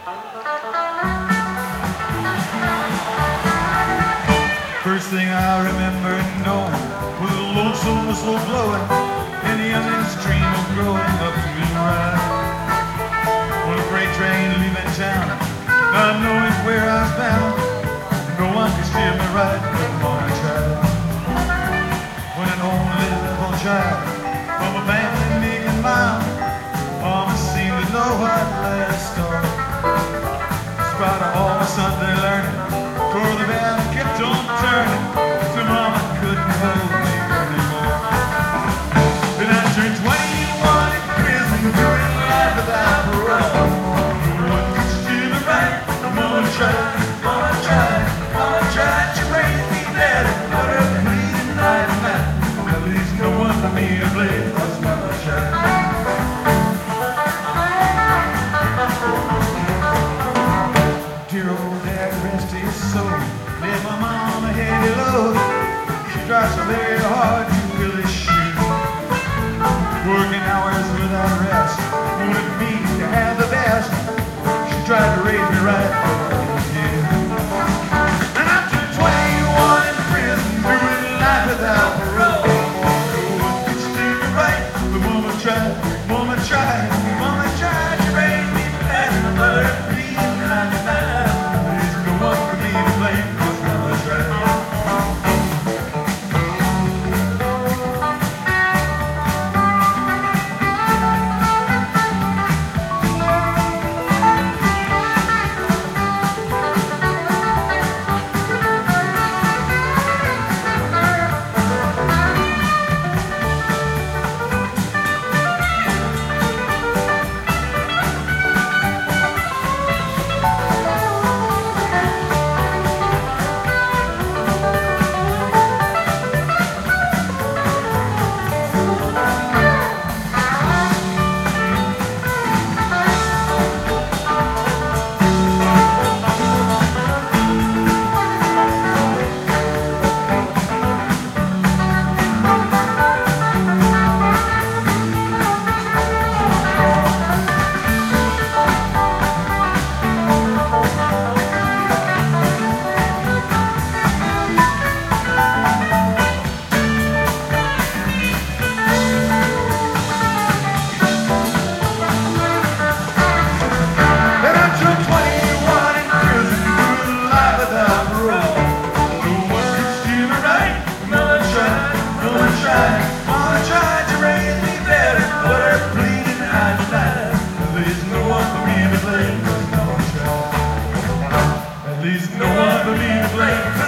First thing I remember knowing was a lonesome whistle blowing and the youngest dream of growing up to ride. On a freight train leaving town, not knowing where I was bound, no one could steer me right, but Mama tried. When an only little child from a abandoned Lincoln mile, Mama seemed to know what last story. In spite of all my Sunday learning, toward the bell kept on turning, so Mama couldn't hold me anymore. Then I turned 21 in prison, doing life without parole. No one could steer me right, Mama tried, Mama tried, Mama tried to raise me better, but her bleeding night and night. At least no one for me to blame, 'cause Mama tried. Dear old dad, rest his soul, let my mama heavy load. She tried so very hard to fill his shoes, working hours without rest, wanted me to have the best. She tried to raise me right, yeah. And after 21 in prison, doing life without parole, no one could steer me right, but Mama tried, Mama tried, Mama tried to raise me better, but her bleeding night and night. There's no one for me to blame, 'cause Mama tried. Mama tried to raise me better, but her bleeding night and night. There's no one for me to blame, 'cause Mama tried. At least no one for me to blame.